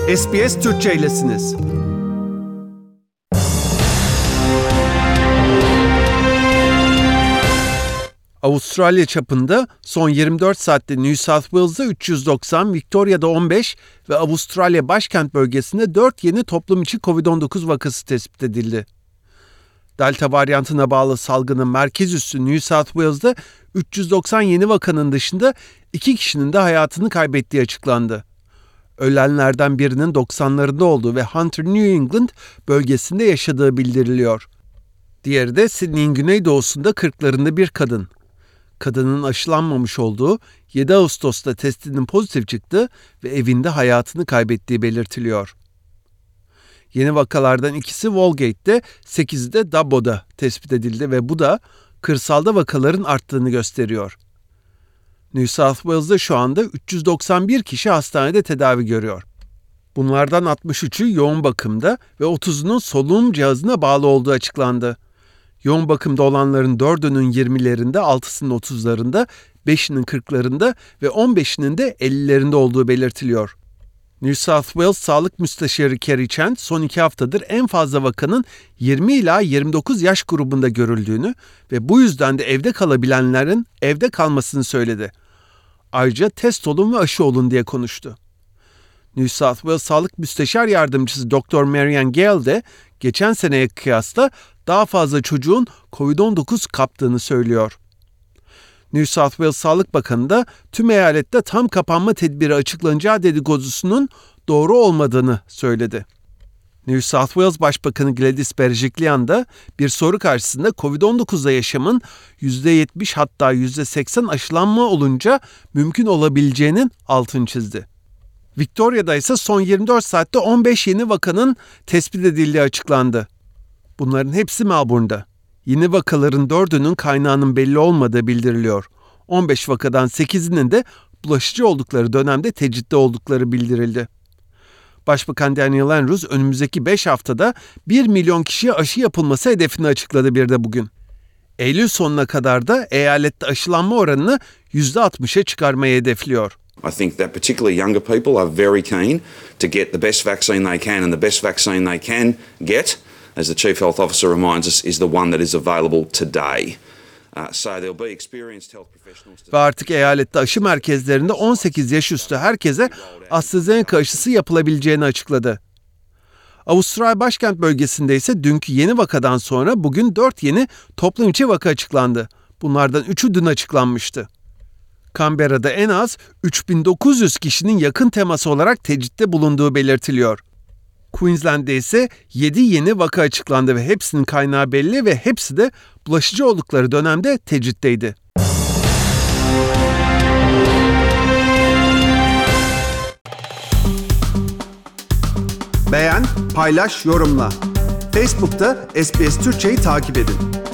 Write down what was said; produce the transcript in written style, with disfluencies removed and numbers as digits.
SBS Türkçe'ylesiniz. Avustralya çapında son 24 saatte New South Wales'da 390, Victoria'da 15 ve Avustralya başkent bölgesinde 4 yeni toplum içi COVID-19 vakası tespit edildi. Delta varyantına bağlı salgının merkez üssü New South Wales'da 390 yeni vakanın dışında 2 kişinin de hayatını kaybettiği açıklandı. Ölenlerden birinin 90'larında olduğu ve Hunter, New England bölgesinde yaşadığı bildiriliyor. Diğeri de Sydney'in güneydoğusunda 40'larında bir kadın. Kadının aşılanmamış olduğu, 7 Ağustos'ta testinin pozitif çıktığı ve evinde hayatını kaybettiği belirtiliyor. Yeni vakalardan ikisi Walgate'de, 8'i de Dubbo'da tespit edildi ve bu da kırsalda vakaların arttığını gösteriyor. New South Wales'da şu anda 391 kişi hastanede tedavi görüyor. Bunlardan 63'ü yoğun bakımda ve 30'unun solunum cihazına bağlı olduğu açıklandı. Yoğun bakımda olanların 4'ünün 20'lerinde, 6'sının 30'larında, 5'inin 40'larında ve 15'inin de 50'lerinde olduğu belirtiliyor. New South Wales Sağlık Müsteşarı Kerry Chant, son 2 haftadır en fazla vakanın 20 ila 29 yaş grubunda görüldüğünü ve bu yüzden de evde kalabilenlerin evde kalmasını söyledi. Ayrıca test olun ve aşı olun diye konuştu. New South Wales Sağlık Müsteşar Yardımcısı Dr. Marianne Gale de geçen seneye kıyasla daha fazla çocuğun COVID-19 kaptığını söylüyor. New South Wales Sağlık Bakanı da tüm eyalette tam kapanma tedbiri açıklanacağı dedikodusunun doğru olmadığını söyledi. New South Wales Başbakanı Gladys Berejiklian da bir soru karşısında COVID-19'da yaşamın %70 hatta %80 aşılanma olunca mümkün olabileceğinin altını çizdi. Victoria'da ise son 24 saatte 15 yeni vakanın tespit edildiği açıklandı. Bunların hepsi Melbourne'da. Yeni vakaların 4'ünün kaynağının belli olmadığı bildiriliyor. 15 vakadan 8'inin de bulaşıcı oldukları dönemde tecritte oldukları bildirildi. Başbakan Daniel Andrews önümüzdeki 5 haftada 1 milyon kişiye aşı yapılması hedefini açıkladı bir de bugün. Eylül sonuna kadar da eyalette aşılanma oranını %60'a çıkarmayı hedefliyor. I think that particularly younger people are very keen to get the best vaccine they can, and the best vaccine they can get, as the Chief Health Officer reminds us, is the one that is available today. So there'll be experienced health professionals. Ve artık eyalette aşı merkezlerinde 18 yaş üstü herkese AstraZeneca aşısı yapılabileceğini açıkladı. Avustralya başkent bölgesinde ise dünkü yeni vakadan sonra bugün 4 yeni toplum içi vaka açıklandı. Bunlardan 3'ü dün açıklanmıştı. Canberra'da en az 3900 kişinin yakın teması olarak tecritte bulunduğu belirtiliyor. Queensland'de ise 7 yeni vaka açıklandı ve hepsinin kaynağı belli ve hepsi de bulaşıcı oldukları dönemde tecritteydi. Beğen, paylaş, yorumla. Facebook'ta SBS Türkçe'yi takip edin.